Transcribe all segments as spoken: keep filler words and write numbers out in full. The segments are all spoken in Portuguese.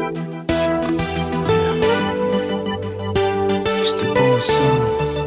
Este bom som.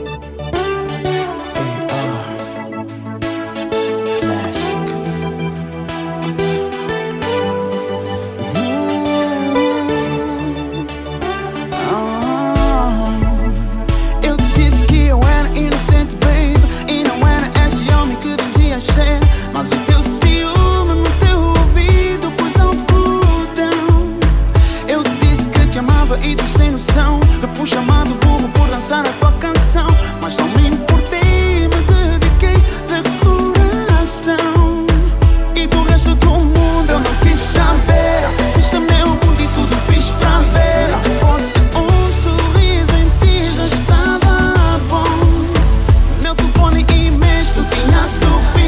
Mas o teu ciúme no teu ouvido pôs algodão. Eu disse que te amava e tu sem noção. Eu fui chamado burro por dançar a tua canção. Mas não me importei, me dediquei de coração. E do resto do mundo eu não quis saber. Este é meu mundo e tudo fiz pra ver. Se fosse um sorriso em ti já estava bom. Meu telefone e e-mails tu tinha subido.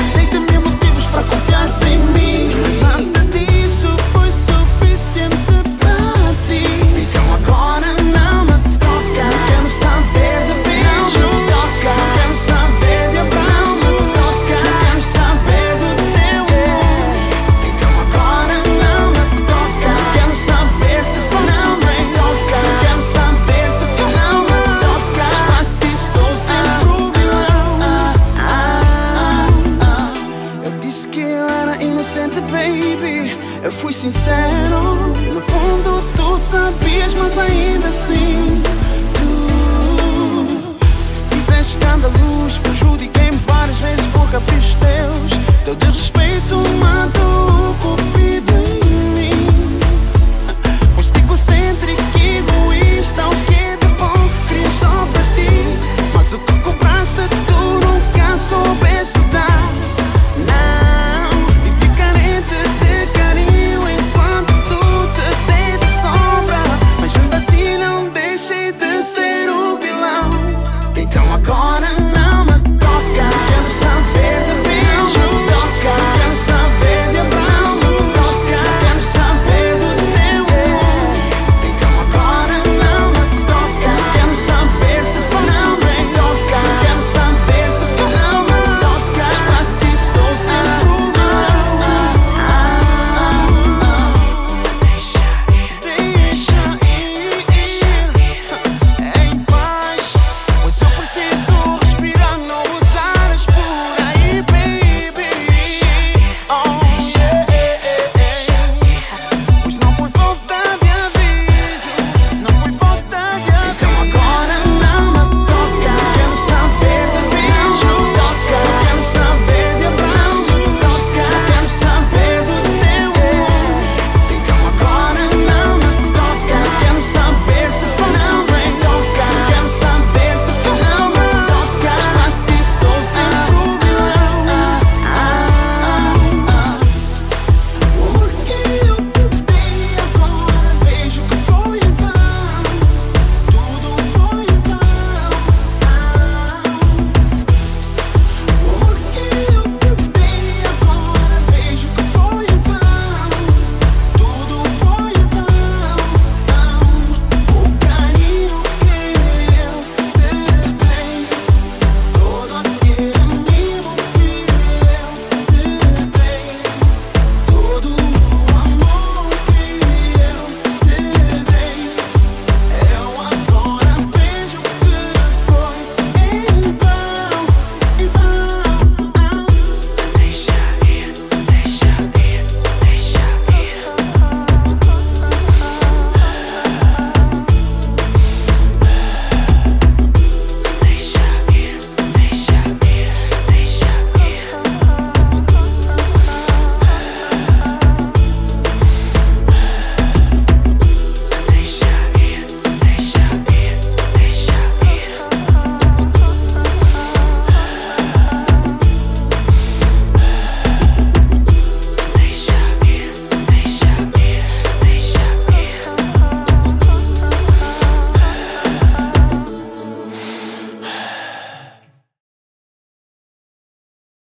Sem mim, mas nada disso foi suficiente para ti. Então agora não me toca. Não quero saber de beijo, não me toca. Não quero saber de abraço, não me toca. Não quero saber do teu amor. Então agora não me toca. Não quero saber se fosse não me toca. Não quero saber se fosse não me toca. Para ti sou sempre o vilão. Eu disse que eu era inocente, baby. Eu fui sincero. No fundo tu sabias, mas ainda assim tu fizeste escândalos. Prejudiquei-me várias vezes por caprichos teus. Teu desrespeito matou o cupido.